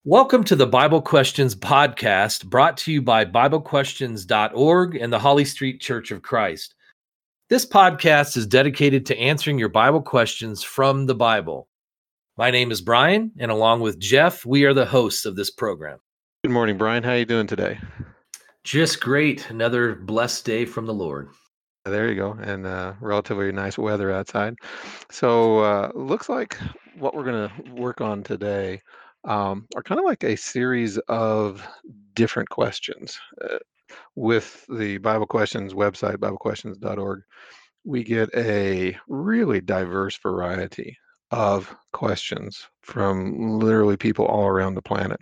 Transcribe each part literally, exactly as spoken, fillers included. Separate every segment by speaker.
Speaker 1: Welcome to the Bible Questions podcast brought to you by Bible Questions dot org and the Holly Street Church of Christ. This podcast is dedicated to answering your Bible questions from the Bible. My name is Brian, and along with Jeff, we are the hosts of this program.
Speaker 2: Good morning, Brian. How are you doing today?
Speaker 1: Just great. Another blessed day from the Lord.
Speaker 2: There you go. And uh, relatively nice weather outside. So uh, looks like what we're going to work on today um, are kind of like a series of different questions. Uh, with the Bible Questions website, Bible Questions dot org, we get a really diverse variety of questions from literally people all around the planet.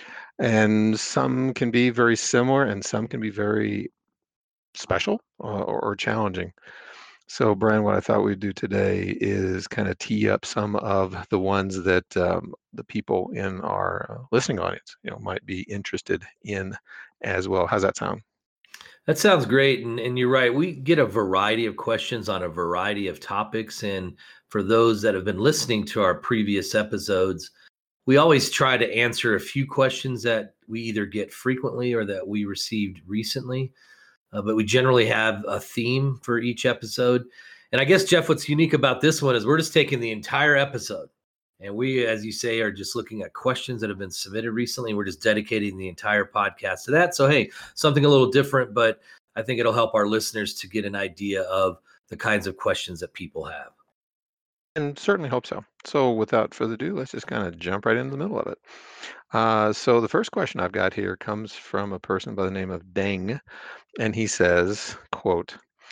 Speaker 2: And some can be very similar and some can be very special uh, or, or challenging. So, Brian, what I thought we'd do today is kind of tee up some of the ones that um, the people in our uh, listening audience, you know, might be interested in as well. How's that sound?
Speaker 1: That sounds great. And, and you're right. We get a variety of questions on a variety of topics. And for those that have been listening to our previous episodes, we always try to answer a few questions that we either get frequently or that we received recently. Uh, but we generally have a theme for each episode. And I guess, Jeff, what's unique about this one is we're just taking the entire episode. And we, as you say, are just looking at questions that have been submitted recently. We're just dedicating the entire podcast to that. So, hey, something a little different, but I think it'll help our listeners to get an idea of the kinds of questions that people have.
Speaker 2: And certainly hope so. So, without further ado, let's just kind of jump right into the middle of it. Uh, so, the first question I've got here comes from a person by the name of Deng, and he says, quote,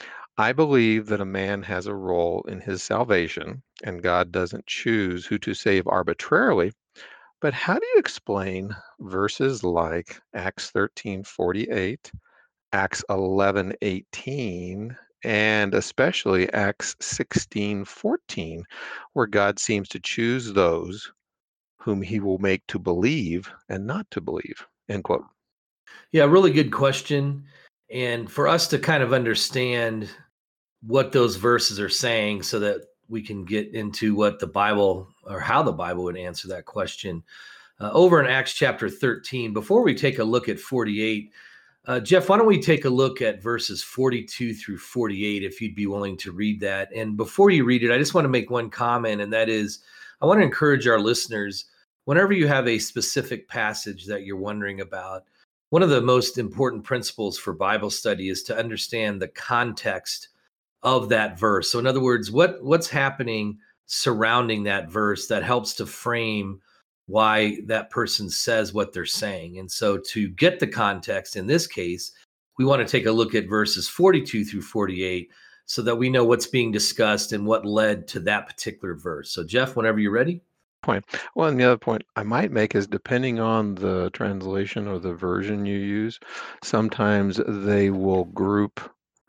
Speaker 2: I believe that a man has a role in his salvation, and God doesn't choose who to save arbitrarily. But how do you explain verses like Acts thirteen forty-eight, Acts eleven eighteen, and especially Acts sixteen fourteen, where God seems to choose those whom he will make to believe and not to believe? End quote.
Speaker 1: Yeah, really good question. And for us to kind of understand what those verses are saying so that we can get into what the Bible or how the Bible would answer that question. Uh, over in Acts chapter thirteen, before we take a look at forty-eight, uh, Jeff, why don't we take a look at verses forty-two through forty-eight, if you'd be willing to read that. And before you read it, I just want to make one comment, and that is I want to encourage our listeners, whenever you have a specific passage that you're wondering about, one of the most important principles for Bible study is to understand the context of that verse. So in other words, what what's happening surrounding that verse that helps to frame why that person says what they're saying. And so to get the context in this case, we want to take a look at verses forty-two through forty-eight so that we know what's being discussed and what led to that particular verse. So Jeff, whenever you're ready.
Speaker 2: Point. Well, and the other point I might make is depending on the translation or the version you use, sometimes they will group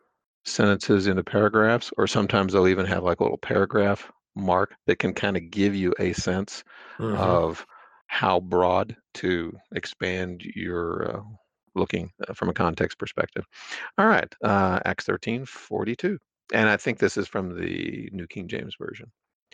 Speaker 2: sentences into paragraphs, or sometimes they'll even have like a little paragraph mark that can kind of give you a sense
Speaker 1: Mm-hmm.
Speaker 2: of how broad to expand your uh, looking uh, from a context perspective. All right, uh, Acts thirteen forty-two. And I think this is from the New King James Version.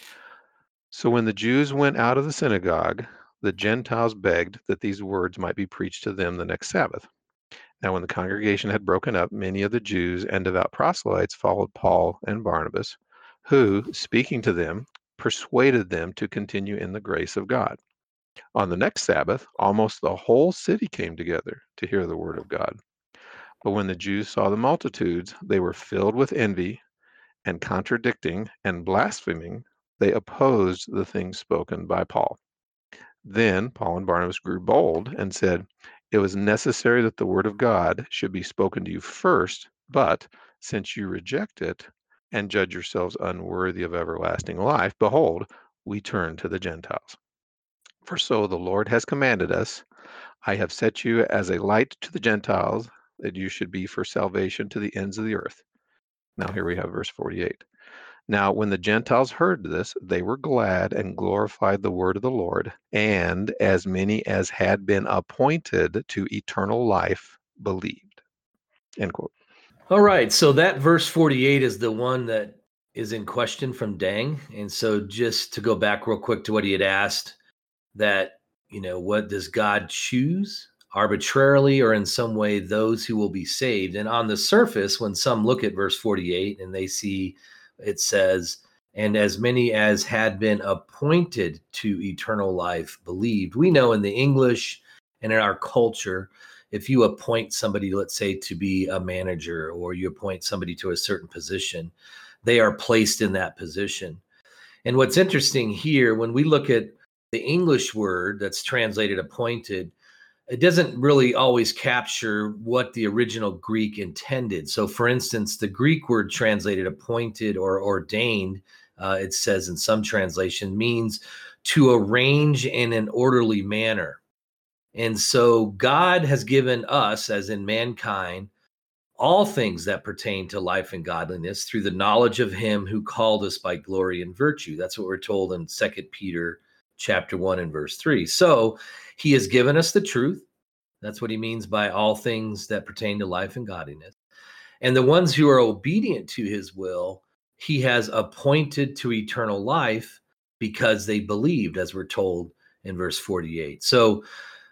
Speaker 2: So when the Jews went out of the synagogue, the Gentiles begged that these words might be preached to them the next Sabbath. Now, when the congregation had broken up, many of the Jews and devout proselytes followed Paul and Barnabas, who, speaking to them, persuaded them to continue in the grace of God. On the next Sabbath, almost the whole city came together to hear the word of God. But when the Jews saw the multitudes, they were filled with envy, and contradicting and blaspheming, they opposed the things spoken by Paul. Then Paul and Barnabas grew bold and said, it was necessary that the word of God should be spoken to you first, but since you reject it and judge yourselves unworthy of everlasting life, behold, we turn to the Gentiles. For so the Lord has commanded us, I have set you as a light to the Gentiles, that you should be for salvation to the ends of the earth. Now here we have verse forty-eight. Now, when the Gentiles heard this, they were glad and glorified the word of the Lord, and as many as had been appointed to eternal life believed. End quote.
Speaker 1: All right. So that verse forty-eight is the one that is in question from Deng. And so just to go back real quick to what he had asked, that You know, what does God choose arbitrarily or in some way those who will be saved? And on the surface, when some look at verse forty-eight and they see it says, and as many as had been appointed to eternal life believed. We know in the English and in our culture, if you appoint somebody, let's say, to be a manager, or you appoint somebody to a certain position, they are placed in that position. And what's interesting here, when we look at the English word that's translated appointed, it doesn't really always capture what the original Greek intended. So, for instance, the Greek word translated appointed or ordained, uh, it says in some translation, means to arrange in an orderly manner. And so God has given us, as in mankind, all things that pertain to life and godliness through the knowledge of him who called us by glory and virtue. That's what we're told in Second Peter chapter one and verse three. So he has given us the truth. That's what he means by all things that pertain to life and godliness. And the ones who are obedient to his will, he has appointed to eternal life because they believed, as we're told in verse forty-eight. So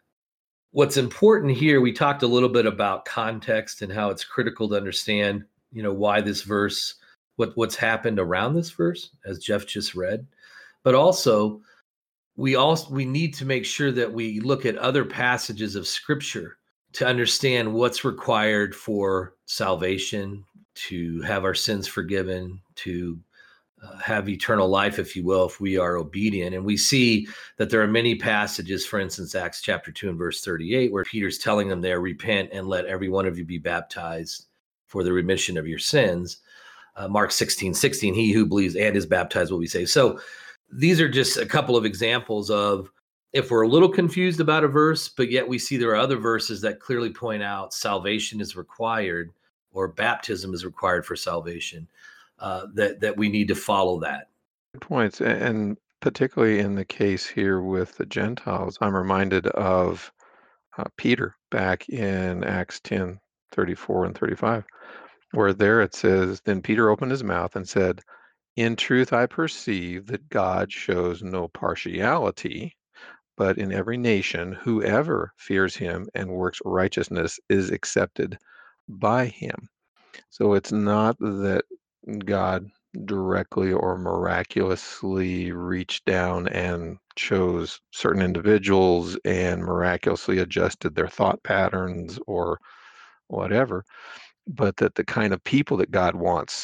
Speaker 1: what's important here, we talked a little bit about context and how it's critical to understand, you know, why this verse, what, what's happened around this verse, as Jeff just read. But also, we also we need to make sure that we look at other passages of Scripture to understand what's required for salvation, to have our sins forgiven, to Uh, have eternal life, if you will, if we are obedient. And we see that there are many passages, for instance, Acts chapter two and verse thirty-eight, where Peter's telling them there, repent and let every one of you be baptized for the remission of your sins. Uh, Mark sixteen sixteen, he who believes and is baptized will be saved. So these are just a couple of examples of, if we're a little confused about a verse, but yet we see there are other verses that clearly point out salvation is required, or baptism is required for salvation. Uh, that that we need to follow that.
Speaker 2: Good points. a- And particularly in the case here with the Gentiles, I'm reminded of uh, Peter back in Acts ten thirty-four and thirty-five, where there it says, Then Peter opened his mouth and said, In truth, I perceive that God shows no partiality, but in every nation, whoever fears him and works righteousness is accepted by him. So it's not that God directly or miraculously reached down and chose certain individuals and miraculously adjusted their thought patterns or whatever, but that the kind of people that God wants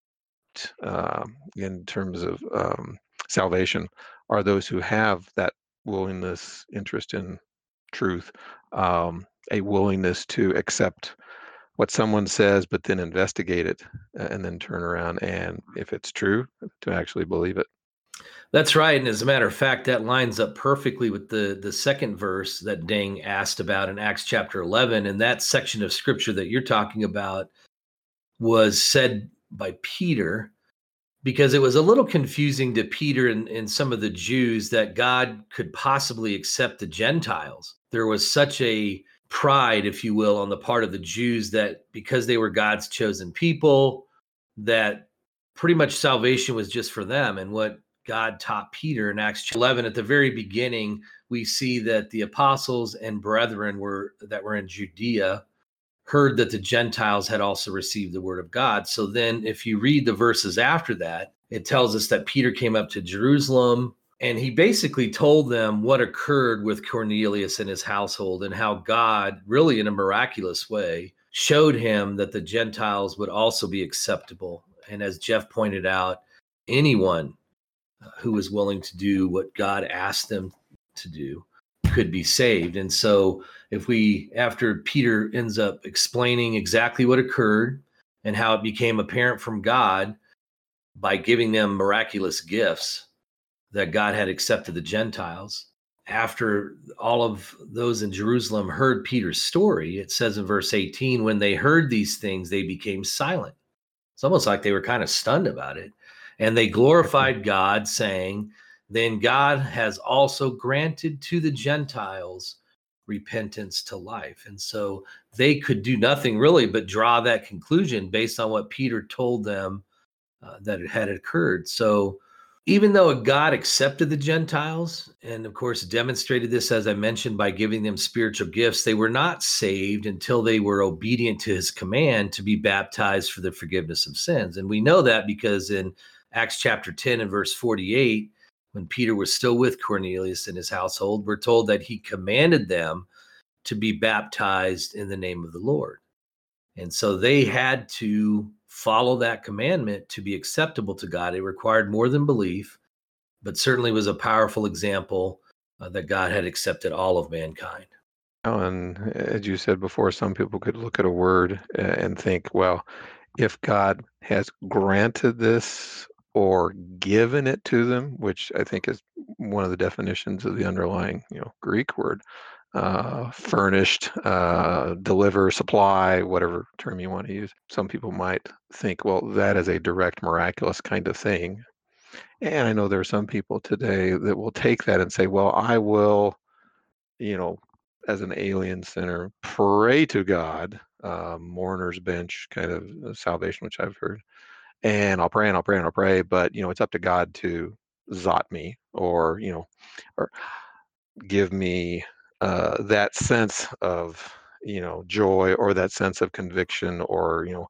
Speaker 2: uh, in terms of um, salvation are those who have that willingness, interest in truth, um, a willingness to accept what someone says, but then investigate it uh, and then turn around and, if it's true, to actually believe it.
Speaker 1: That's right. And as a matter of fact, that lines up perfectly with the, the second verse that Dang asked about in Acts chapter eleven. And that section of scripture that you're talking about was said by Peter, because it was a little confusing to Peter and, and some of the Jews that God could possibly accept the Gentiles. There was such a pride, if you will, on the part of the Jews that because they were God's chosen people, that pretty much salvation was just for them. And what God taught Peter in Acts eleven, at the very beginning, we see that the apostles and brethren were that were in Judea heard that the Gentiles had also received the word of God. So then if you read the verses after that, it tells us that Peter came up to Jerusalem and he basically told them what occurred with Cornelius and his household, and how God, really in a miraculous way, showed him that the Gentiles would also be acceptable. And as Jeff pointed out, anyone who was willing to do what God asked them to do could be saved. And so if we, after Peter ends up explaining exactly what occurred and how it became apparent from God by giving them miraculous gifts that God had accepted the Gentiles, after all of those in Jerusalem heard Peter's story, it says in verse eighteen, when they heard these things, they became silent. It's almost like they were kind of stunned about it. And they glorified God, saying, then God has also granted to the Gentiles repentance to life. And so they could do nothing really but draw that conclusion based on what Peter told them uh, that it had occurred. So Even though God accepted the Gentiles and, of course, demonstrated this, as I mentioned, by giving them spiritual gifts, they were not saved until they were obedient to his command to be baptized for the forgiveness of sins. And we know that because in Acts chapter ten and verse forty-eight, when Peter was still with Cornelius and his household, we're told that he commanded them to be baptized in the name of the Lord. And so they had to follow that commandment to be acceptable to God. It required more than belief, but certainly was a powerful example uh, that God had accepted all of mankind.
Speaker 2: Oh, and as you said before, some people could look at a word uh, and think, well, if God has granted this or given it to them, which I think is one of the definitions of the underlying, you know, Greek word, uh, furnished, uh, deliver, supply, whatever term you want to use. Some people might think, well, that is a direct, miraculous kind of thing. And I know there are some people today that will take that and say, well, I will, you know, as an alien sinner, pray to God, uh, mourner's bench kind of uh, salvation, which I've heard. And I'll pray and I'll pray and I'll pray, but, you know, it's up to God to zot me or, you know, or give me uh, that sense of, you know, joy or that sense of conviction or, you know,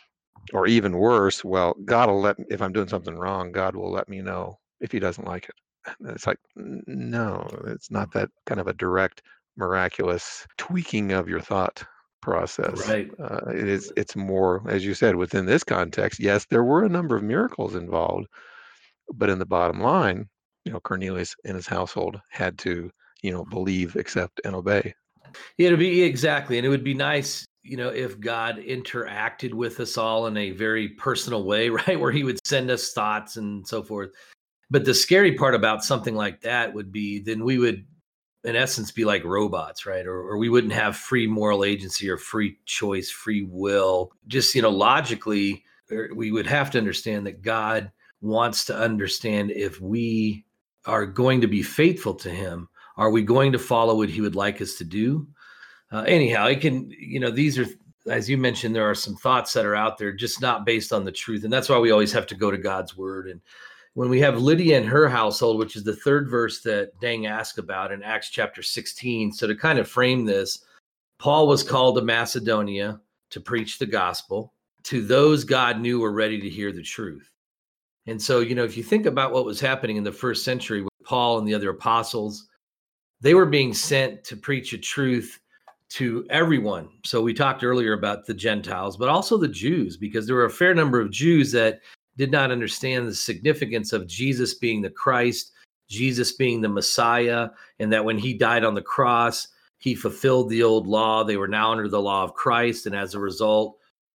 Speaker 2: or even worse, well, God will let, if I'm doing something wrong, God will let me know if he doesn't like it. And it's like, "N- no, it's not that kind of a direct, miraculous tweaking of your thought process.
Speaker 1: Right.
Speaker 2: Uh, it is, it's more, as you said, within this context, yes, there were a number of miracles involved, but in the bottom line, you know, Cornelius and his household had to, you know, believe, accept, and obey.
Speaker 1: Yeah, it'd be exactly. And it would be nice, you know, if God interacted with us all in a very personal way, right? Where he would send us thoughts and so forth. But the scary part about something like that would be then we would, in essence, be like robots, right? Or, or we wouldn't have free moral agency or free choice, free will. Just, you know, logically, er, we would have to understand that God wants to understand if we are going to be faithful to him. Are we going to follow what he would like us to do? Uh, anyhow, it can, you know, these are, as you mentioned, there are some thoughts that are out there just not based on the truth. And that's why we always have to go to God's word. And when we have Lydia and her household, which is the third verse that Dang asked about in Acts chapter sixteen. So to kind of frame this, Paul was called to Macedonia to preach the gospel to those God knew were ready to hear the truth. And so, you know, if you think about what was happening in the first century with Paul and the other apostles, they were being sent to preach a truth to everyone. So we talked earlier about the Gentiles, but also the Jews, because there were a fair number of Jews that did not understand the significance of Jesus being the Christ, Jesus being the Messiah, and that when he died on the cross, he fulfilled the old law. They were now under the law of Christ. And as a result,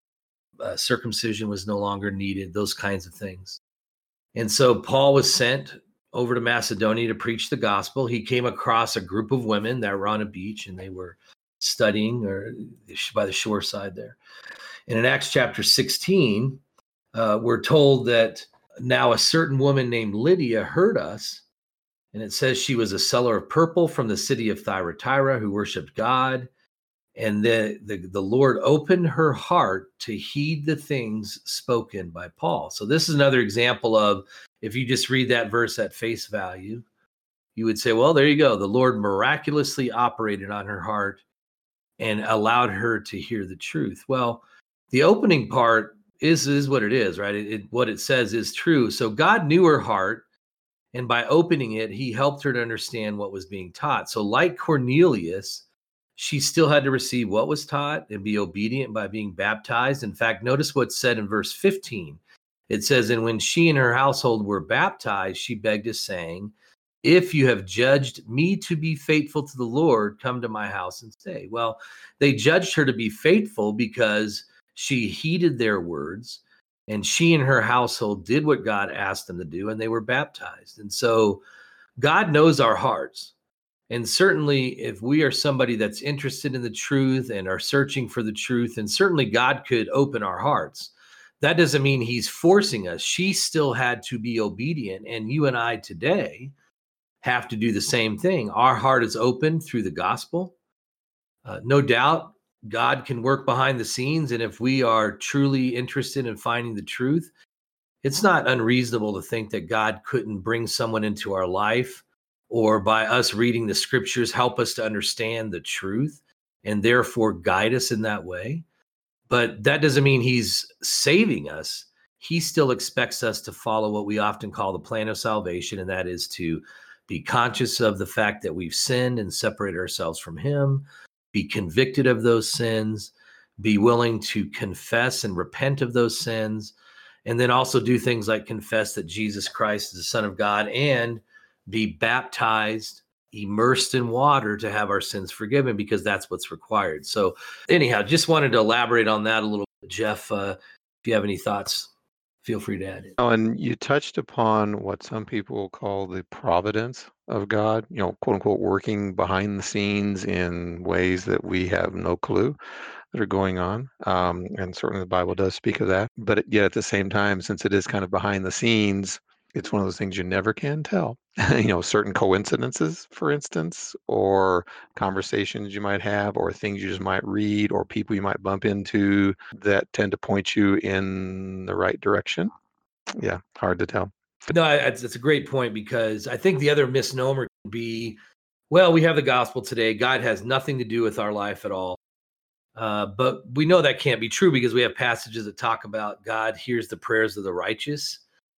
Speaker 1: uh, circumcision was no longer needed, those kinds of things. And so Paul was sent over to Macedonia to preach the gospel. He came across a group of women that were on a beach and they were studying or by the shore side there. And in Acts chapter sixteen, uh, we're told that now a certain woman named Lydia heard us. And it says she was a seller of purple from the city of Thyatira who worshiped God. And the, the, the Lord opened her heart to heed the things spoken by Paul. So this is another example of, if you just read that verse at face value, you would say, well, there you go. The Lord miraculously operated on her heart and allowed her to hear the truth. Well, the opening part is, is what it is, right? It, it, what it says is true. So God knew her heart, and by opening it, he helped her to understand what was being taught. So like Cornelius, she still had to receive what was taught and be obedient by being baptized. In fact, notice what's said in verse fifteen. It says, and when she and her household were baptized, she begged us, saying, if you have judged me to be faithful to the Lord, come to my house and stay. Well, they judged her to be faithful because she heeded their words, and she and her household did what God asked them to do, and they were baptized. And so God knows our hearts. And certainly if we are somebody that's interested in the truth and are searching for the truth, and certainly God could open our hearts. That doesn't mean he's forcing us. She still had to be obedient. And you and I today have to do the same thing. Our heart is open through the gospel. Uh, no doubt God can work behind the scenes. And if we are truly interested in finding the truth, it's not unreasonable to think that God couldn't bring someone into our life, or by us reading the scriptures, help us to understand the truth and therefore guide us in that way. But that doesn't mean he's saving us. He still expects us to follow what we often call the plan of salvation, and that is to be conscious of the fact that we've sinned and separated ourselves from him, be convicted of those sins, be willing to confess and repent of those sins, and then also do things like confess that Jesus Christ is the Son of God and be baptized, immersed in water to have our sins forgiven, because that's what's required. So anyhow, just wanted to elaborate on that a little bit. Jeff, uh, if you have any thoughts, feel free to add it.
Speaker 2: Oh, and you touched upon what some people call the providence of God, you know, quote unquote, working behind the scenes in ways that we have no clue that are going on. Um, and certainly the Bible does speak of that. But yet at the same time, since it is kind of behind the scenes, it's one of those things you never can tell. You know, certain coincidences, for instance, or conversations you might have, or things you just might read, or people you might bump into that tend to point you in the right direction. Yeah, hard to tell.
Speaker 1: No, it's, it's a great point, because I think the other misnomer can be, well, we have the gospel today. God has nothing to do with our life at all. Uh, but we know that can't be true, because we have passages that talk about God hears the prayers of the righteous,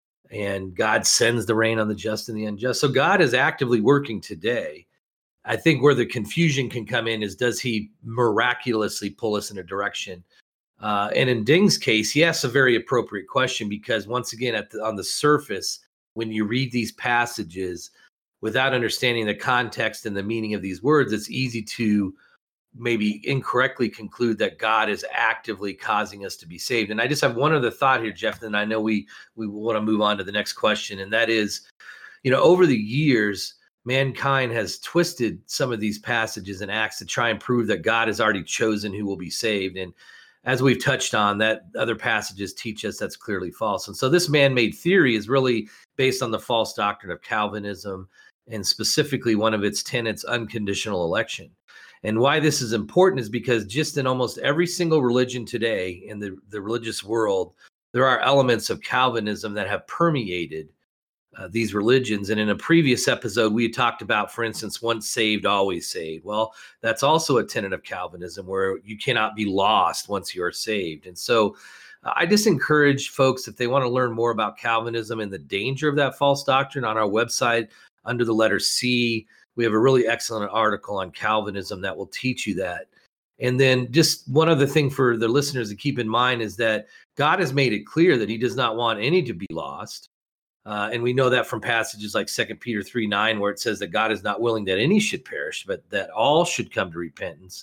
Speaker 1: and God sends the rain on the just and the unjust. So God is actively working today. I think where the confusion can come in is, does he miraculously pull us in a direction? Uh, and in Ding's case, he asks a very appropriate question, because once again, at the, on the surface, when you read these passages without understanding the context and the meaning of these words, it's easy to maybe incorrectly conclude that God is actively causing us to be saved. And I just have one other thought here, Jeff, and I know we we want to move on to the next question. And that is, you know, over the years, mankind has twisted some of these passages and acts to try and prove that God has already chosen who will be saved. And as we've touched on, that other passages teach us that's clearly false. And so this man-made theory is really based on the false doctrine of Calvinism, and specifically one of its tenets, unconditional election. And why this is important is because just in almost every single religion today in the, the religious world, there are elements of Calvinism that have permeated uh, these religions. And in a previous episode, we had talked about, for instance, once saved, always saved. Well, that's also a tenet of Calvinism, where you cannot be lost once you are saved. And so uh, I just encourage folks, if they want to learn more about Calvinism and the danger of that false doctrine, on our website under the letter C, we have a really excellent article on Calvinism that will teach you that. And then just one other thing for the listeners to keep in mind is that God has made it clear that he does not want any to be lost. Uh, and we know that from passages like Second Peter three nine, where it says that God is not willing that any should perish, but that all should come to repentance.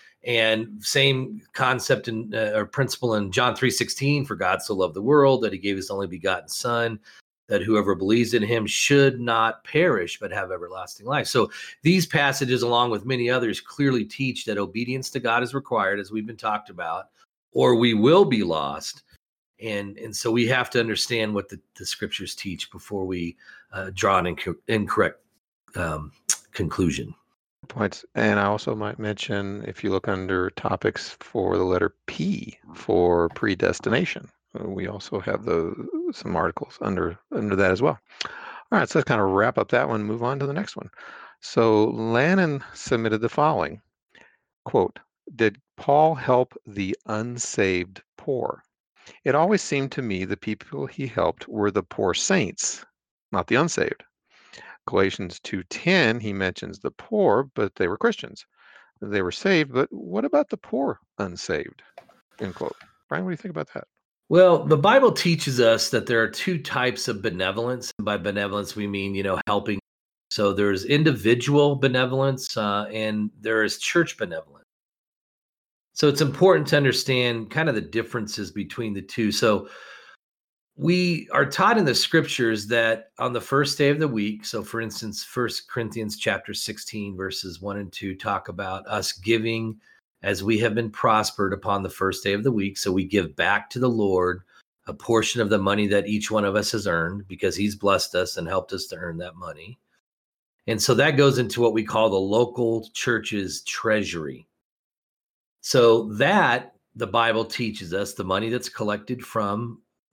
Speaker 1: And same concept in, uh, or principle in John three sixteen, for God so loved the world that he gave his only begotten son, that whoever believes in him should not perish, but have everlasting life. So these passages, along with many others, clearly teach that obedience to God is required, as we've been talked about, or we will be lost. And, and so we have to understand what the, the scriptures teach before we uh, draw an inc- incorrect um, conclusion.
Speaker 2: Points. And I also might mention, if you look under topics for the letter P for predestination, we also have the, some articles under under that as well. All right, so let's kind of wrap up that one, move on to the next one. So Lannon submitted the following, quote, "Did Paul help the unsaved poor? It always seemed to me the people he helped were the poor saints, not the unsaved. Galatians two ten, he mentions the poor, but they were Christians. They were saved, but what about the poor unsaved?" End quote. Brian, what do you think about that?
Speaker 1: Well, the Bible teaches us that there are two types of benevolence. And by benevolence, we mean, you know, helping. So there's individual benevolence uh, and there is church benevolence. So it's important to understand kind of the differences between the two. So we are taught in the scriptures that on the first day of the week, so for instance, First Corinthians chapter sixteen, verses one and two talk about us giving as we have been prospered upon the first day of the week. So we give back to the Lord a portion of the money that each one of us has earned, because he's blessed us and helped us to earn that money. And so that goes into what we call the local church's treasury. So that the Bible teaches us, the money that's collected from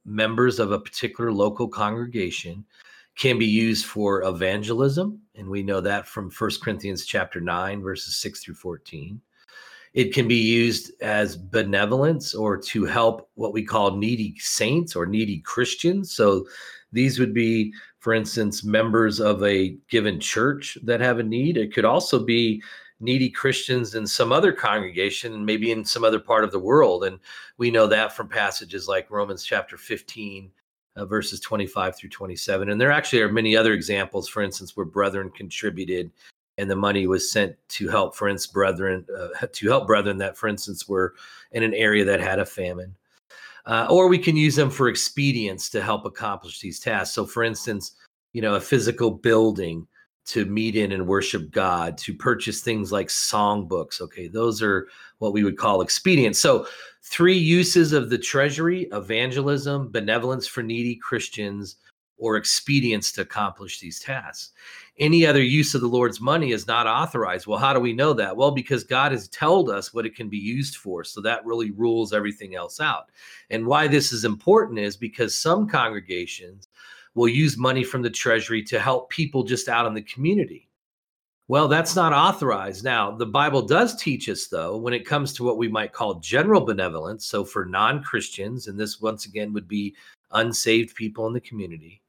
Speaker 1: members of a particular local congregation can be used for evangelism, and we know that from First Corinthians chapter nine, verses six through fourteen. It can be used as benevolence or to help what we call needy saints or needy Christians. So these would be, for instance, members of a given church that have a need. It could also be needy Christians in some other congregation, maybe in some other part of the world. And we know that from passages like Romans chapter fifteen, uh, verses twenty-five through twenty-seven. And there actually are many other examples, for instance, where brethren contributed and the money was sent to help, for instance, brethren, uh, to help brethren that, for instance, were in an area that had a famine. Uh, or we can use them for expedience to help accomplish these tasks. So, for instance, you know, a physical building to meet in and worship God, to purchase things like songbooks. Okay, those are what we would call expedience. So, three uses of the treasury: evangelism, benevolence for needy Christians, or expedience to accomplish these tasks. Any other use of the Lord's money is not authorized. Well, how do we know that? Well, because God has told us what it can be used for. So that really rules everything else out. And why this is important is because some congregations will use money from the treasury to help people just out in the community. Well, that's not authorized. Now, the Bible does teach us, though, when it comes to what we might call general benevolence. So for non-Christians, and this once again would be unsaved people in the community,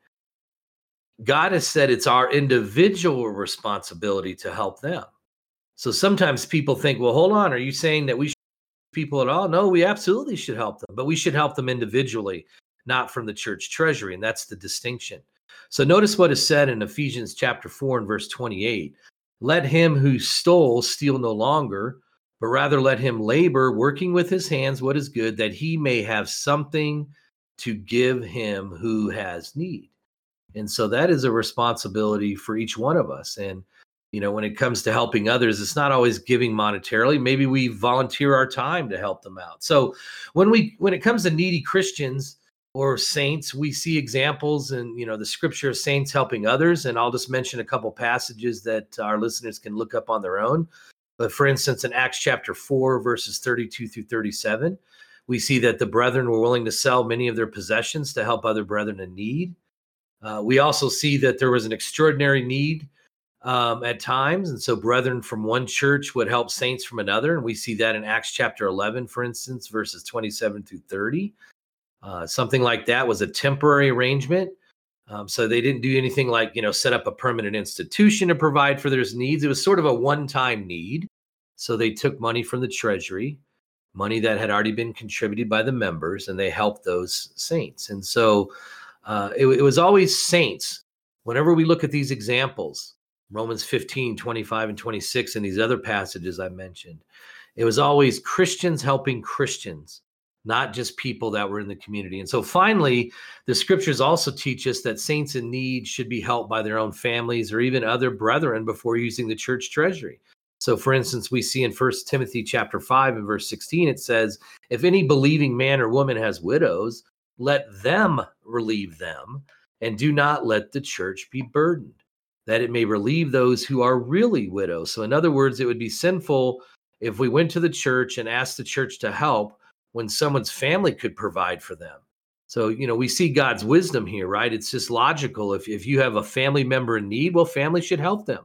Speaker 1: God has said it's our individual responsibility to help them. So sometimes people think, well, hold on, are you saying that we should help people at all? No, we absolutely should help them, but we should help them individually, not from the church treasury. And that's the distinction. So notice what is said in Ephesians chapter four and verse twenty-eight. Let him who stole steal no longer, but rather let him labor, working with his hands what is good, that he may have something to give him who has need. And so that is a responsibility for each one of us. And, you know, when it comes to helping others, it's not always giving monetarily. Maybe we volunteer our time to help them out. So when we, when it comes to needy Christians or saints, we see examples in, you know, the scripture of saints helping others. And I'll just mention a couple passages that our listeners can look up on their own. But for instance, in Acts chapter four, verses thirty-two through thirty-seven, we see that the brethren were willing to sell many of their possessions to help other brethren in need. Uh, we also see that there was an extraordinary need um, at times. And so brethren from one church would help saints from another. And we see that in Acts chapter eleven, for instance, verses twenty-seven through thirty. Uh, something like that was a temporary arrangement. Um, so they didn't do anything like, you know, set up a permanent institution to provide for their needs. It was sort of a one-time need. So they took money from the treasury, money that had already been contributed by the members, and they helped those saints. And so Uh, it, it was always saints. Whenever we look at these examples, Romans fifteen, twenty-five, and twenty-six, and these other passages I mentioned, it was always Christians helping Christians, not just people that were in the community. And so finally, the scriptures also teach us that saints in need should be helped by their own families or even other brethren before using the church treasury. So for instance, we see in First Timothy chapter five and verse sixteen, it says, if any believing man or woman has widows, let them relieve them, and do not let the church be burdened, that it may relieve those who are really widows. So in other words, it would be sinful if we went to the church and asked the church to help when someone's family could provide for them. So, you know, we see God's wisdom here, right? It's just logical. If, if you have a family member in need, well, family should help them.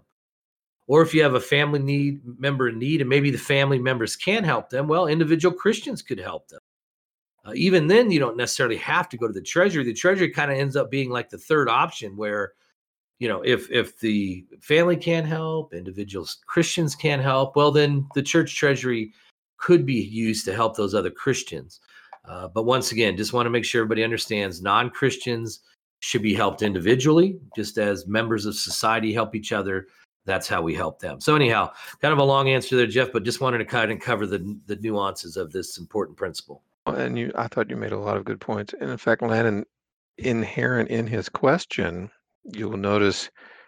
Speaker 1: Or if you have a family need member in need and maybe the family members can help them, well, individual Christians could help them. Uh, even then, you don't necessarily have to go to the treasury. The treasury kind of ends up being like the third option where, you know, if if the family can't help, individuals, Christians can't help, well, then the church treasury could be used to help those other Christians. Uh, but once again, just want to make sure everybody understands non-Christians should be helped individually, just as members of society help each other. That's how we help them. So anyhow, kind of a long answer there, Jeff, but just wanted to kind of cover the, the nuances of this important principle.
Speaker 2: And you, I thought you made a lot of good points. And in fact, Landon, inherent in his question, you will notice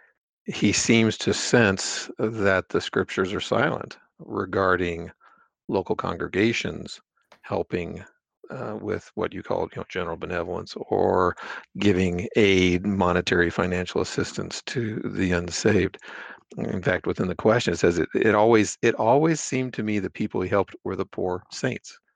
Speaker 2: he seems to sense that the scriptures are silent regarding local congregations helping uh, with what you call, you know, general benevolence or giving aid, monetary, financial assistance to the unsaved. In fact, within the question, it says it, it always it always seemed to me the people he helped were the poor saints.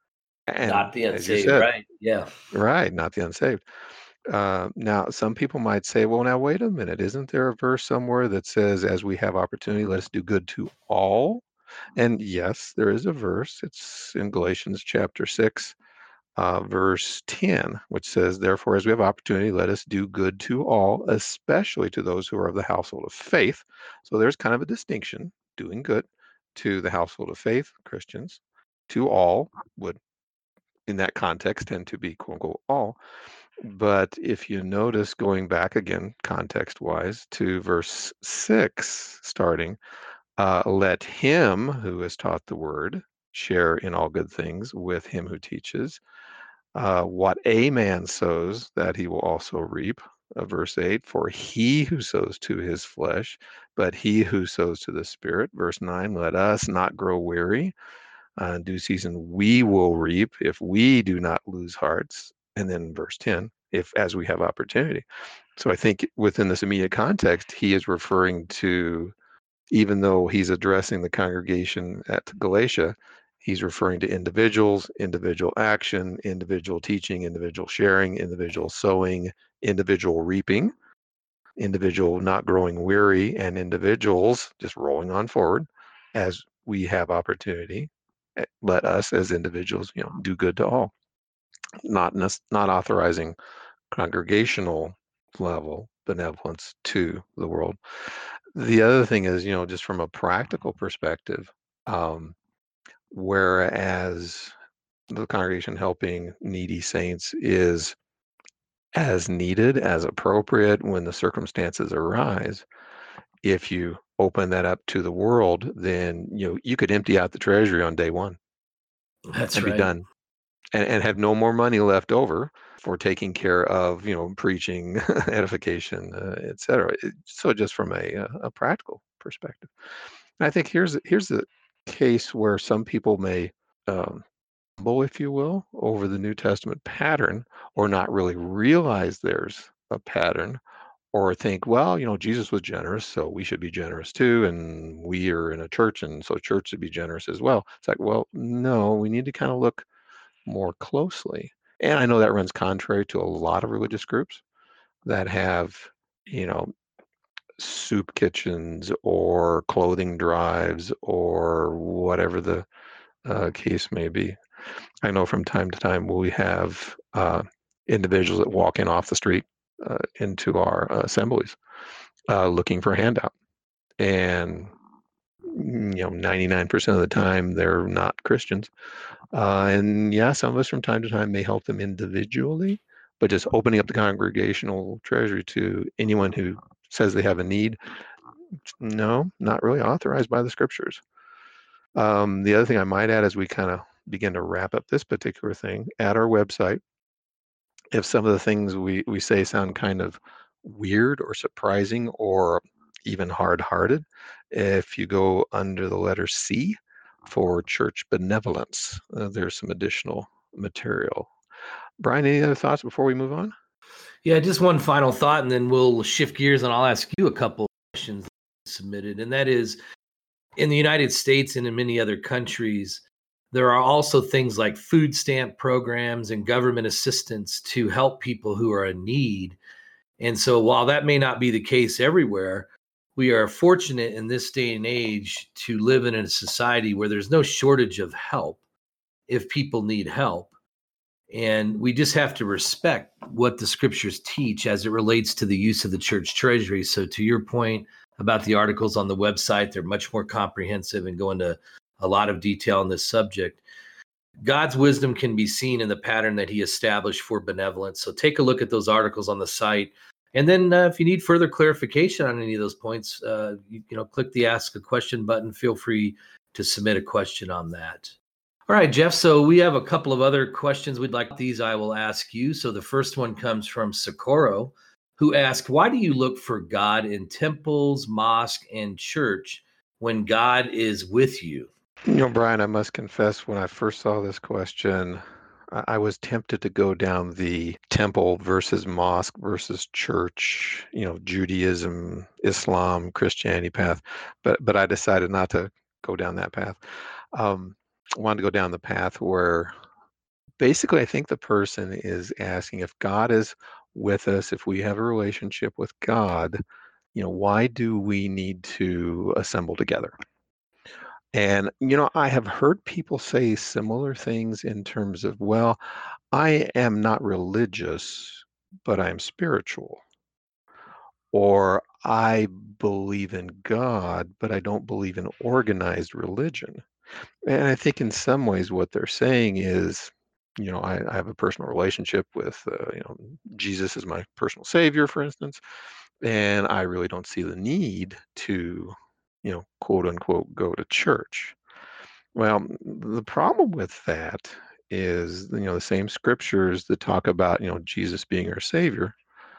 Speaker 2: And
Speaker 1: Not the
Speaker 2: as you
Speaker 1: unsaved,
Speaker 2: said,
Speaker 1: right? Yeah.
Speaker 2: right, not the unsaved. Uh, now, some people might say, well, now, wait a minute. Isn't there a verse somewhere that says, as we have opportunity, let us do good to all? And yes, there is a verse. It's in Galatians chapter six, uh, verse ten, which says, therefore, as we have opportunity, let us do good to all, especially to those who are of the household of faith. So there's kind of a distinction, doing good to the household of faith, Christians, to all would, in that context, tend to be quote unquote all. But if you notice, going back again, context wise, to verse six, starting, uh, let him who has taught the word share in all good things with him who teaches. Uh, what a man sows, that he will also reap. Uh, verse eight, for he who sows to his flesh, but he who sows to the Spirit. Verse nine, let us not grow weary. Uh, in due season, we will reap if we do not lose hearts. And then verse ten, if as we have opportunity. So I think within this immediate context, he is referring to, even though he's addressing the congregation at Galatia, he's referring to individuals, individual action, individual teaching, individual sharing, individual sowing, individual reaping, individual not growing weary, and individuals just rolling on forward as we have opportunity. Eh, Let us as individuals, you know, do good to all, not nec- not authorizing congregational level benevolence to the world. The other thing is, you know, just from a practical perspective, um, whereas the congregation helping needy saints is as needed, as appropriate when the circumstances arise, if you open that up to the world, then you know you could empty out the treasury on day one
Speaker 1: That's
Speaker 2: and be
Speaker 1: right.
Speaker 2: done, and, and have no more money left over for taking care of you know preaching, edification, uh, et cetera. It- So just from a, uh, a practical perspective. I think here's here's the case where some people may um, stumble, if you will, over the New Testament pattern, or not really realize there's a pattern, or think, well, you know, Jesus was generous, so we should be generous too, and we are in a church, and so church should be generous as well. It's like, well, no, we need to kind of look more closely. And I know that runs contrary to a lot of religious groups that have, you know, soup kitchens or clothing drives or whatever the uh, case may be. I know from time to time we have uh, individuals that walk in off the street uh, into our uh, assemblies uh, looking for a handout. And mm, you know, ninety-nine percent of the time they're not Christians. Uh, and yeah, some of us from time to time may help them individually, but just opening up the congregational treasury to anyone who says they have a need, no, not really authorized by the scriptures. Um, the other thing I might add as we kind of begin to wrap up this particular thing, at our website, if some of the things we, we say sound kind of weird or surprising or even hard-hearted, if you go under the letter C for church benevolence, uh, there's some additional material. Brian, any other thoughts before we move on?
Speaker 1: Yeah, just one final thought, and then we'll shift gears and I'll ask you a couple of questions submitted. And that is, in the United States and in many other countries, there are also things like food stamp programs and government assistance to help people who are in need. And so while that may not be the case everywhere, we are fortunate in this day and age to live in a society where there's no shortage of help if people need help. And we just have to respect what the scriptures teach as it relates to the use of the church treasury. So, to your point about the articles on the website, they're much more comprehensive and go into a lot of detail on this subject. God's wisdom can be seen in the pattern that he established for benevolence. So, take a look at those articles on the site. And then, uh, if you need further clarification on any of those points, uh, you, you know, click the ask a question button. Feel free to submit a question on that. All right, Jeff. So we have a couple of other questions we'd like. These I will ask you. So the first one comes from Socorro, who asked, why do you look for God in temples, mosque, and church when God is with you?
Speaker 2: You know, Brian, I must confess, when I first saw this question, I I was tempted to go down the temple versus mosque versus church, you know, Judaism, Islam, Christianity path, but but I decided not to go down that path. Um, I wanted to go down the path where Basically, I think the person is asking if God is with us, if we have a relationship with God, you know, why do we need to assemble together? And, you know, I have heard people say similar things in terms of, well, I am not religious, but I'm spiritual. Or I believe in God, but I don't believe in organized religion. And I think in some ways what they're saying is, you know, I, I have a personal relationship with, uh, you know, Jesus is my personal savior, for instance, and I really don't see the need to, you know, quote unquote, go to church. Well, the problem with that is, you know, the same scriptures that talk about, you know, Jesus being our savior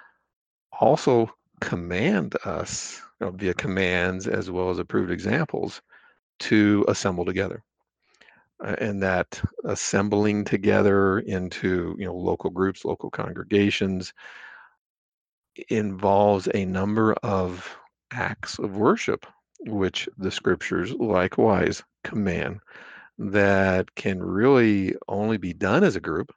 Speaker 2: also command us, you know, via commands as well as approved examples, to assemble together. Uh, and that assembling together into, you know, local groups, local congregations involves a number of acts of worship, which the scriptures likewise command, that can really only be done as a group.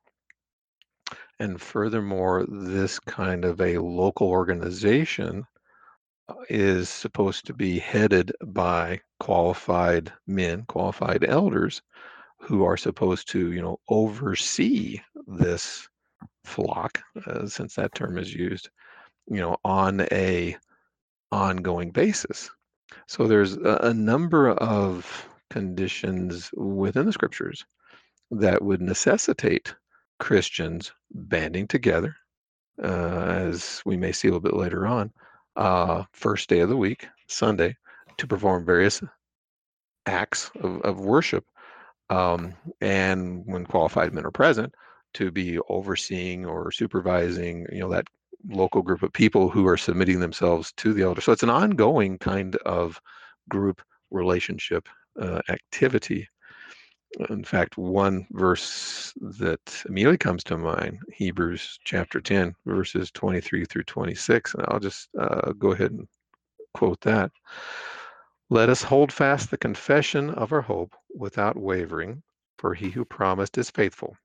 Speaker 2: And furthermore, this kind of a local organization uh, is supposed to be headed by qualified men, qualified elders who are supposed to, you know, oversee this flock, uh, since that term is used, you know, on a ongoing basis. So there's a, a number of conditions within the scriptures that would necessitate Christians banding together, uh, as we may see a little bit later on, uh, first day of the week, Sunday, to perform various acts of, of worship. Um, and when qualified men are present, to be overseeing or supervising, you know, that local group of people who are submitting themselves to the elder. So it's an ongoing kind of group relationship uh, activity. In fact, one verse that immediately comes to mind, Hebrews chapter ten, verses twenty-three through twenty-six, and I'll just uh, go ahead and quote that. Let us hold fast the confession of our hope without wavering, for he who promised is faithful.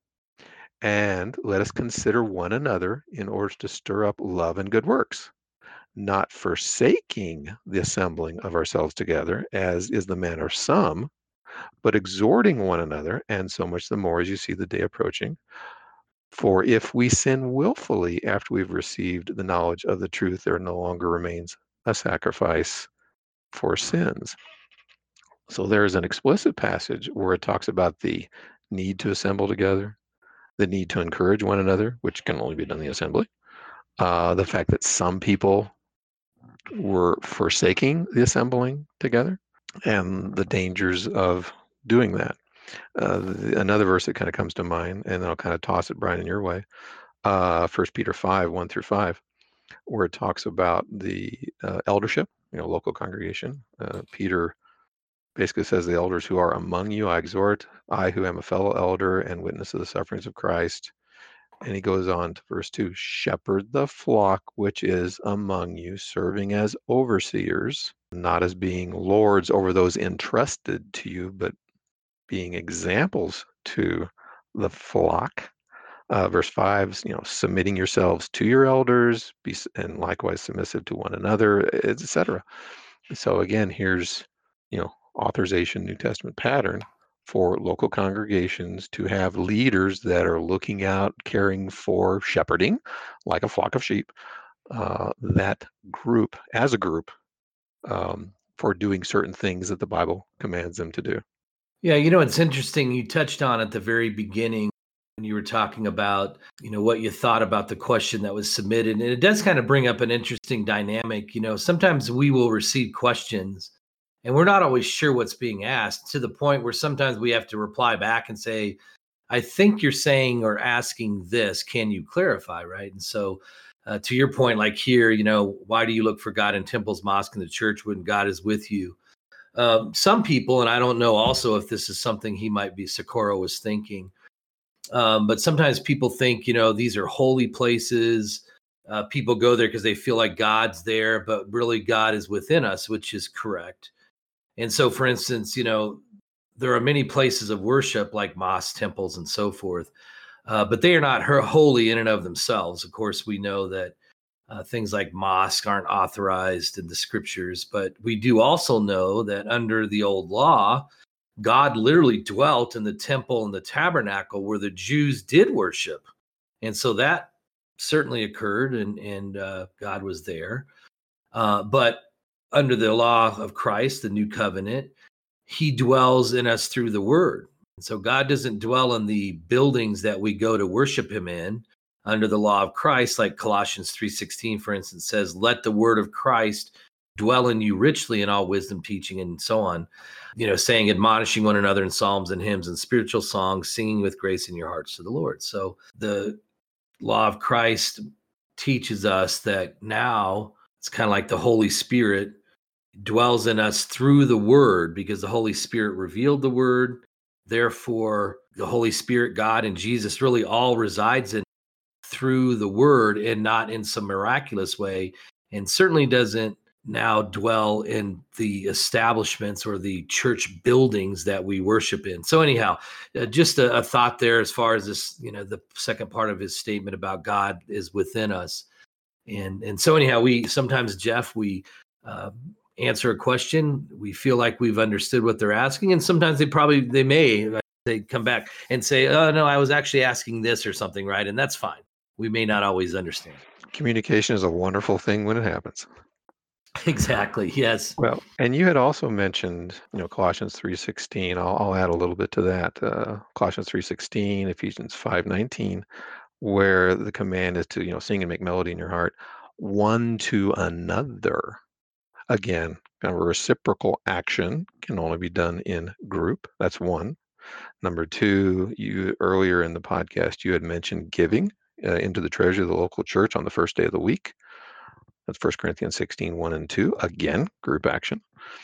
Speaker 2: And let us consider one another in order to stir up love and good works, not forsaking the assembling of ourselves together, as is the manner of some, but exhorting one another, and so much the more as you see the day approaching. For if we sin willfully after we've received the knowledge of the truth, there no longer remains a sacrifice for sins. So there is an explicit passage where it talks about the need to assemble together, the need to encourage one another, which can only be done in the assembly, uh, the fact that some people were forsaking the assembling together, and the dangers of doing that. Uh, the, another verse that kind of comes to mind, and I'll kind of toss it, Brian, in your way, uh, First Peter five, one through five, where it talks about the uh, eldership, you know, local congregation. Uh, Peter basically says, the elders who are among you, I exhort, I who am a fellow elder and witness of the sufferings of Christ. And he goes on to verse two, shepherd the flock which is among you, serving as overseers, not as being lords over those entrusted to you, but being examples to the flock. Uh, verse five, you know, submitting yourselves to your elders, be, and likewise submissive to one another, et cetera. So again, here's, you know, authorization, New Testament pattern for local congregations to have leaders that are looking out, caring for shepherding, like a flock of sheep, uh, that group as a group, um, for doing certain things that the Bible commands them to do.
Speaker 1: Yeah, you know, it's interesting. You touched on at the very beginning when you were talking about, you know, what you thought about the question that was submitted. And it does kind of bring up an interesting dynamic. You know, sometimes we will receive questions and we're not always sure what's being asked, to the point where sometimes we have to reply back and say, I think you're saying or asking this. Can you clarify? Right. And so, uh, to your point, like here, you know, why do you look for God in temples, mosque, and the church when God is with you? Um, some people, and I don't know also if this is something he might be, Socorro was thinking, um, but sometimes people think, you know, these are holy places. Uh, people go there because they feel like God's there, but really God is within us, which is correct. And so, for instance, you know, there are many places of worship like mosques, temples, and so forth. uh, but they are not her holy in and of themselves. Of course, we know that uh, things like mosque aren't authorized in the scriptures, but we do also know that under the old law, God literally dwelt in the temple and the tabernacle where the Jews did worship. And so that certainly occurred, and, and uh, God was there. Uh, but under the law of Christ, the new covenant, he dwells in us through the word. And so God doesn't dwell in the buildings that we go to worship him in under the law of Christ, like Colossians three sixteen, for instance, says, let the word of Christ dwell in you richly in all wisdom, teaching, and so on. You know, saying, admonishing one another in psalms and hymns and spiritual songs, singing with grace in your hearts to the Lord. So the law of Christ teaches us that now it's kind of like the Holy Spirit dwells in us through the word, because the Holy Spirit revealed the word. Therefore, the Holy Spirit, God, and Jesus really all resides in through the word, and not in some miraculous way, and certainly doesn't now dwell in the establishments or the church buildings that we worship in. So anyhow, uh, just a, a thought there as far as this, you know, the second part of his statement about God is within us. And, and so anyhow, we sometimes, Jeff, we uh, answer a question, we feel like we've understood what they're asking. And sometimes they probably, they may, they come back and say, oh no, I was actually asking this or something, right? And that's fine. We may not always understand.
Speaker 2: Communication is a wonderful thing when it happens.
Speaker 1: Exactly. Yes.
Speaker 2: Well, and you had also mentioned, you know, Colossians three sixteen. I'll, I'll add a little bit to that. Uh, Colossians three sixteen, Ephesians five nineteen, where the command is to, you know, sing and make melody in your heart, one to another. Again, kind of a reciprocal action, can only be done in group. That's one. Number two, you earlier in the podcast, you had mentioned giving uh, into the treasury of the local church on the first day of the week. That's First Corinthians sixteen, one and two. Again, group action.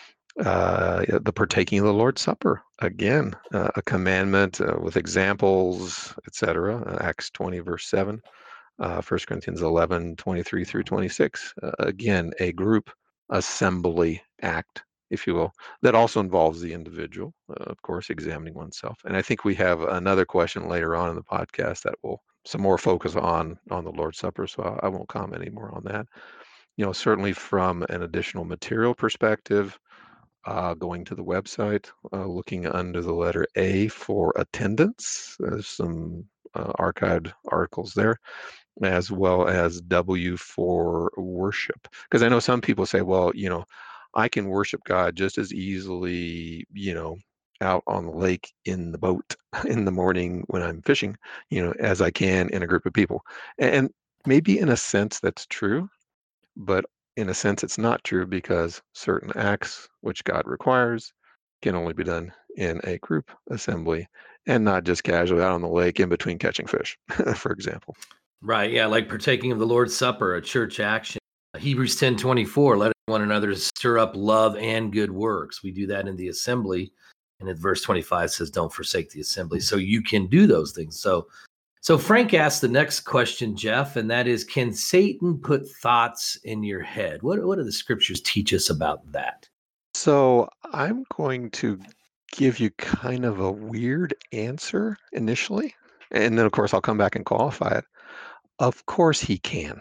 Speaker 2: Uh, the partaking of the Lord's Supper. Again, uh, a commandment uh, with examples, et cetera. Uh, Acts twenty, verse seven. Uh, First Corinthians eleven, twenty-three through twenty-six. Uh, again, a group assembly act, if you will, that also involves the individual, uh, of course, examining oneself. And I think we have another question later on in the podcast that will some more focus on on the Lord's Supper, so I, I won't comment anymore on that. You know, certainly from an additional material perspective, uh, going to the website, uh, looking under the letter A for attendance, there's some uh, archived articles there, as well as W for worship. Because I know some people say, well, you know, I can worship God just as easily, you know, out on the lake in the boat in the morning when I'm fishing, you know, as I can in a group of people. And maybe in a sense that's true, but in a sense it's not true, because certain acts which God requires can only be done in a group assembly and not just casually out on the lake in between catching fish, for example.
Speaker 1: Right. Yeah. Like partaking of the Lord's Supper, a church action. Hebrews ten twenty-four, let one another stir up love and good works. We do that in the assembly. And in verse twenty-five says, don't forsake the assembly. So you can do those things. So, so Frank asked the next question, Jeff, and that is, can Satan put thoughts in your head? What, what do the scriptures teach us about that?
Speaker 2: So I'm going to give you kind of a weird answer initially, and then of course I'll come back and qualify it. Of course he can.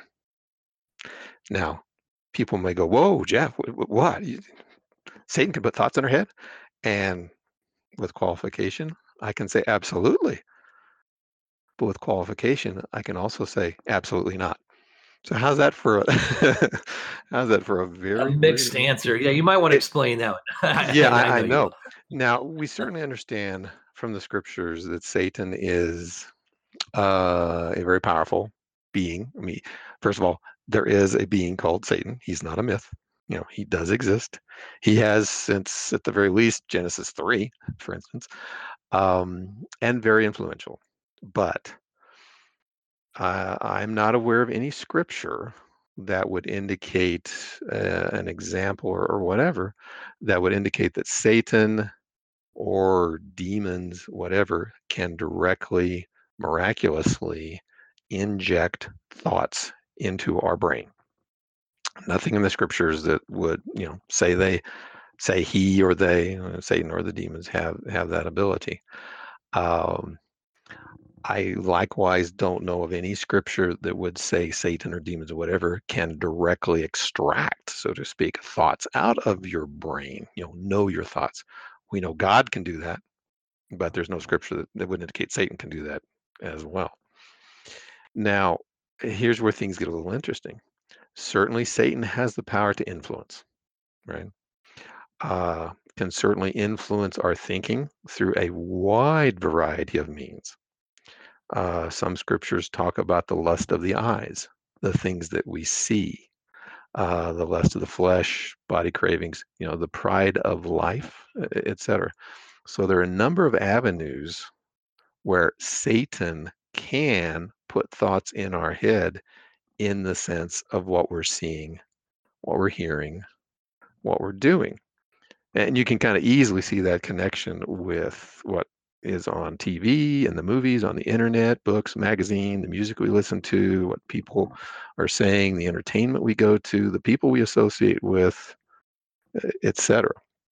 Speaker 2: Now, people may go, whoa, Jeff, wh- wh- what? You- Satan can put thoughts in our head? And with qualification, I can say absolutely. But with qualification, I can also say absolutely not. So how's that for a how's that for a
Speaker 1: A
Speaker 2: very weird
Speaker 1: mixed
Speaker 2: answer?
Speaker 1: answer. Yeah, you might want to
Speaker 2: It,
Speaker 1: explain that one.
Speaker 2: yeah,
Speaker 1: I, I
Speaker 2: I, I
Speaker 1: know you
Speaker 2: know.
Speaker 1: will.
Speaker 2: Now, we certainly understand from the scriptures that Satan is uh, a very powerful being. I mean, first of all, there is a being called Satan. He's not a myth. You know, he does exist. He has since, at the very least, Genesis three, for instance, um, and very influential. But uh, I'm not aware of any scripture that would indicate uh, an example or, or whatever that would indicate that Satan or demons, whatever, can directly, miraculously inject thoughts into our brain. Nothing in the scriptures that would, you know, say they say he or they, uh, Satan or the demons have have that ability. Um, I likewise don't know of any scripture that would say Satan or demons or whatever can directly extract, so to speak, thoughts out of your brain. You know, know your thoughts. We know God can do that, but there's no scripture that, that would indicate Satan can do that as well. Now, here's where things get a little interesting. Certainly, Satan has the power to influence, right? Uh, can certainly influence our thinking through a wide variety of means. Uh, some scriptures talk about the lust of the eyes, the things that we see, uh, the lust of the flesh, body cravings, you know, the pride of life, et cetera. So there are a number of avenues where Satan can put thoughts in our head in the sense of what we're seeing, what we're hearing, what we're doing. And you can kind of easily see that connection with what is on T V and the movies, on the internet, books, magazine, the music we listen to, what people are saying, the entertainment we go to, the people we associate with, et cetera.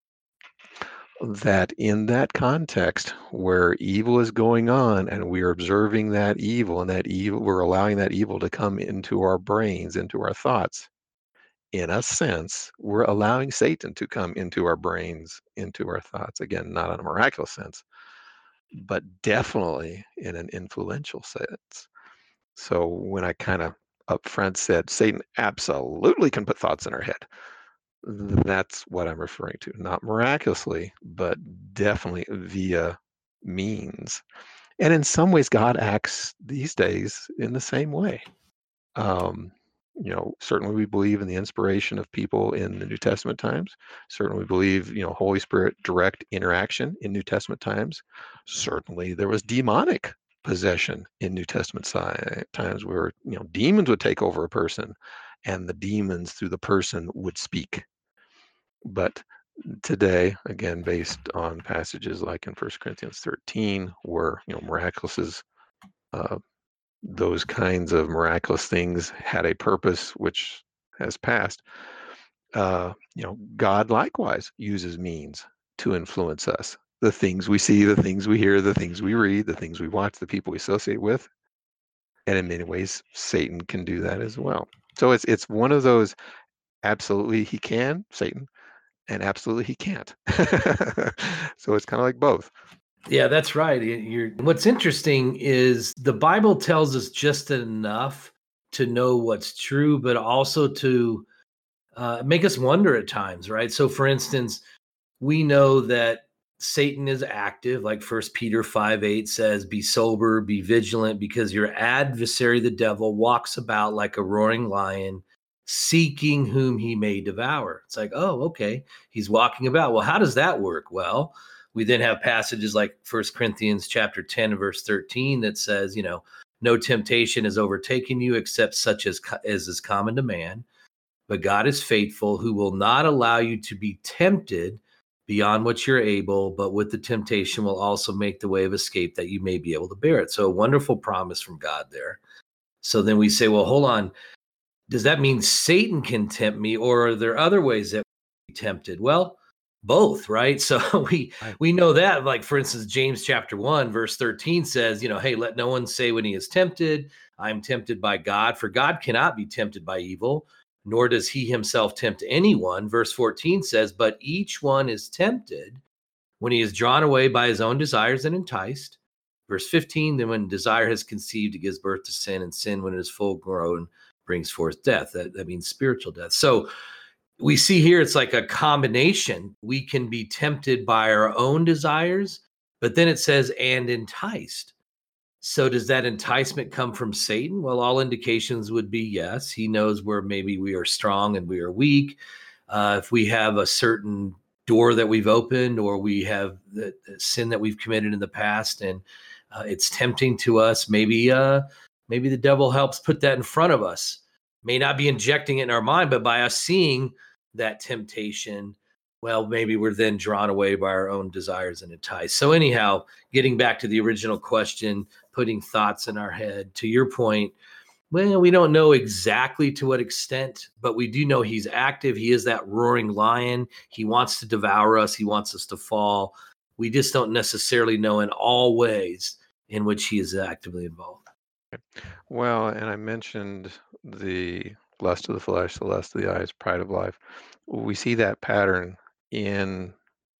Speaker 2: That in that context where evil is going on and we are observing that evil and that evil, we're allowing that evil to come into our brains, into our thoughts. In a sense, we're allowing Satan to come into our brains, into our thoughts. Again, not in a miraculous sense, but definitely in an influential sense. So when I kind of up front said Satan absolutely can put thoughts in our head, that's what I'm referring to. Not miraculously, but definitely via means. And in some ways, God acts these days in the same way. Um, you know, certainly we believe in the inspiration of people in the New Testament times. Certainly we believe, you know, Holy Spirit direct interaction in New Testament times. Certainly there was demonic possession in New Testament si- times where, you know, demons would take over a person and the demons through the person would speak. But today, again, based on passages like in First Corinthians thirteen, where, you know, miraculous is uh, those kinds of miraculous things had a purpose which has passed. Uh, you know, God likewise uses means to influence us. The things we see, the things we hear, the things we read, the things we watch, the people we associate with, and in many ways, Satan can do that as well. So it's it's one of those absolutely he can, Satan, and absolutely he can't. So it's kind of like both.
Speaker 1: Yeah, that's right. Y- You're, what's interesting is the Bible tells us just enough to know what's true, but also to uh, make us wonder at times, right? So, for instance, we know that Satan is active, like First Peter five eight says, be sober, be vigilant, because your adversary, the devil, walks about like a roaring lion, seeking whom he may devour. It's like, oh, okay, he's walking about. Well, how does that work? Well, we then have passages like First Corinthians chapter ten, verse thirteen, that says, you know, no temptation has overtaken you except such as, as is common to man. But God is faithful, who will not allow you to be tempted beyond what you're able, but with the temptation will also make the way of escape that you may be able to bear it. So a wonderful promise from God there. So then we say, well, hold on. Does that mean Satan can tempt me, or are there other ways that we be tempted? Well, both, right? So we
Speaker 2: Right.
Speaker 1: we know that, like for instance, James chapter one, verse thirteen says, you know, hey, let no one say when he is tempted, I'm tempted by God, for God cannot be tempted by evil, nor does he himself tempt anyone. Verse fourteen says, but each one is tempted when he is drawn away by his own desires and enticed. Verse fifteen, then when desire has conceived, it gives birth to sin, and sin, when it is full grown, brings forth death. That, that means spiritual death. So we see here it's like a combination. We can be tempted by our own desires, but then it says, and enticed. So does that enticement come from Satan? Well, all indications would be yes. He knows where maybe we are strong and we are weak. Uh, if we have a certain door that we've opened, or we have the, the sin that we've committed in the past, and uh, it's tempting to us, maybe uh, maybe the devil helps put that in front of us. May not be injecting it in our mind, but by us seeing that temptation, well, maybe we're then drawn away by our own desires and enticed. So anyhow, getting back to the original question, putting thoughts in our head, to your point, well, we don't know exactly to what extent, but we do know he's active. He is that roaring lion. He wants to devour us. He wants us to fall. We just don't necessarily know in all ways in which he is actively involved.
Speaker 2: Well, and I mentioned the lust of the flesh, the lust of the eyes, pride of life. We see that pattern in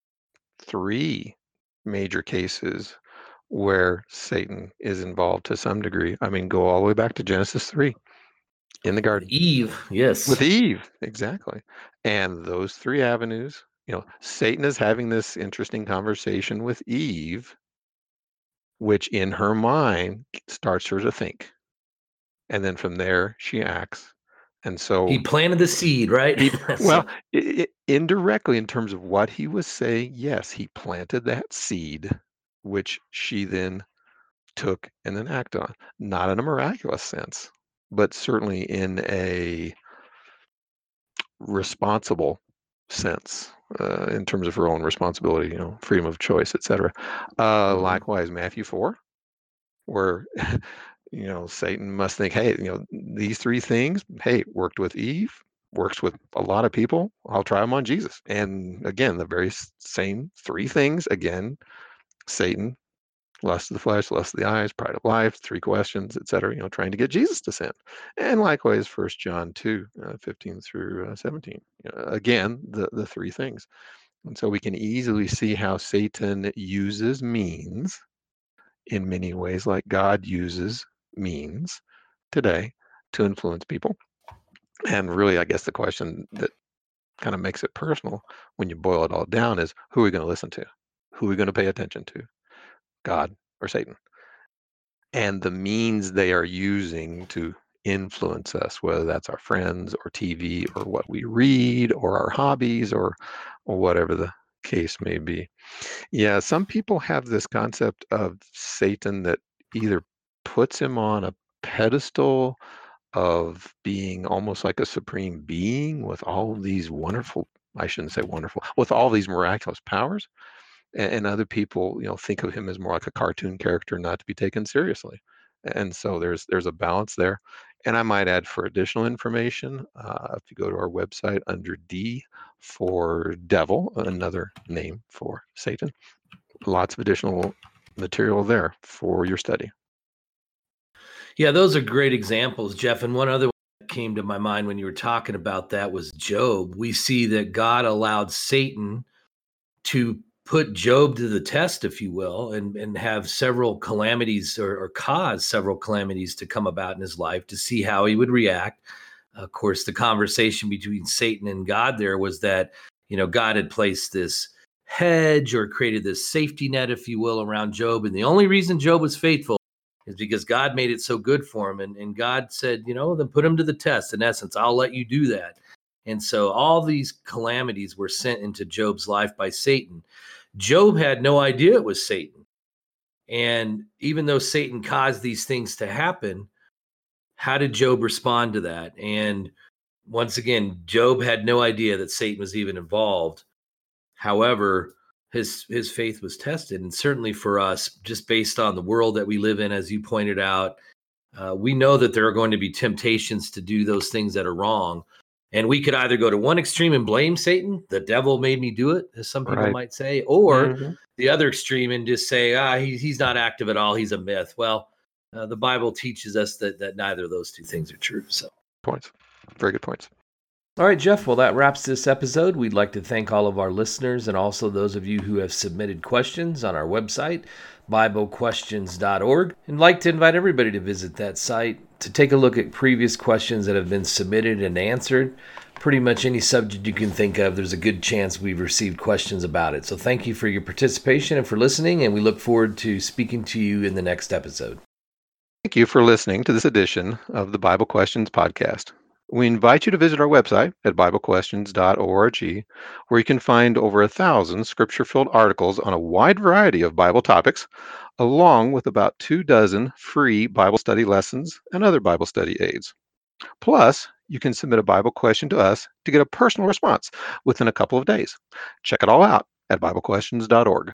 Speaker 2: three major cases where Satan is involved to some degree. I mean, go all the way back to Genesis three in the garden
Speaker 1: Eve, yes.
Speaker 2: with Eve, exactly. And those three avenues, you know, Satan is having this interesting conversation with Eve, which in her mind starts her to think. And then from there, she acts. And so
Speaker 1: He planted the seed, right?
Speaker 2: he, well,
Speaker 1: So-
Speaker 2: i i indirectly, in terms of what he was saying, yes, he planted that seed, which she then took and then acted on. Not in a miraculous sense, but certainly in a responsible sense, uh, in terms of her own responsibility, you know, freedom of choice, et cetera. Uh,
Speaker 1: Mhm.
Speaker 2: likewise, Matthew four, where you know Satan must think, hey, you know, these three things, hey, worked with Eve, works with a lot of people. I'll try them on Jesus. And again, the very s- same three things. Again, Satan, lust of the flesh, lust of the eyes, pride of life, three questions, et cetera. You know, trying to get Jesus to sin. And likewise, First John two, uh, fifteen through uh, seventeen. Uh, again, the the three things. And so we can easily see how Satan uses means in many ways, like God uses means today to influence people. And really, I guess the question that kind of makes it personal when you boil it all down is, who are we going to listen to? Who are we going to pay attention to? God or Satan? And the means they are using to influence us, whether that's our friends or T V or what we read or our hobbies or, or whatever the case may be. Yeah, some people have this concept of Satan that either puts him on a pedestal of being almost like a supreme being with all of these wonderful, I shouldn't say wonderful, with all these miraculous powers. And, and other people, you know, think of him as more like a cartoon character, not to be taken seriously. And so there's there's a balance there. And I might add, for additional information, uh, if you go to our website under D for devil, another name for Satan, lots of additional material there for your study.
Speaker 1: Yeah, those are great examples, Jeff. And one other one that came to my mind when you were talking about that was Job. We see that God allowed Satan to put Job to the test, if you will, and, and have several calamities or, or cause several calamities to come about in his life to see how he would react. Of course, the conversation between Satan and God there was that, you know, God had placed this hedge or created this safety net, if you will, around Job. And the only reason Job was faithful is because God made it so good for him. And, and God said, you know, then put him to the test. In essence, I'll let you do that. And so all these calamities were sent into Job's life by Satan. Job had no idea it was Satan. And even though Satan caused these things to happen, how did Job respond to that? And once again, Job had no idea that Satan was even involved. However, his his faith was tested, and certainly for us, just based on the world that we live in, as you pointed out, uh, we know that there are going to be temptations to do those things that are wrong. And we could either go to one extreme and blame Satan, the devil made me do it, as some people
Speaker 2: Right.
Speaker 1: might say, or
Speaker 2: Mhm.
Speaker 1: the other extreme and just say, ah, he, he's not active at all. He's a myth. Well, uh, the Bible teaches us that that neither of those two things are true. So,
Speaker 2: Points. Very good points.
Speaker 1: all right, Jeff. Well, that wraps this episode. We'd like to thank all of our listeners and also those of you who have submitted questions on our website, bible questions dot org. And like to invite everybody to visit that site to take a look at previous questions that have been submitted and answered. Pretty much any subject you can think of, there's a good chance we've received questions about it. So thank you for your participation and for listening, and we look forward to speaking to you in the next episode.
Speaker 2: Thank you for listening to this edition of the Bible Questions Podcast. We invite you to visit our website at bible questions dot org, where you can find over a thousand scripture filled articles on a wide variety of Bible topics, along with about two dozen free Bible study lessons and other Bible study aids. Plus, you can submit a Bible question to us to get a personal response within a couple of days. Check it all out at bible questions dot org.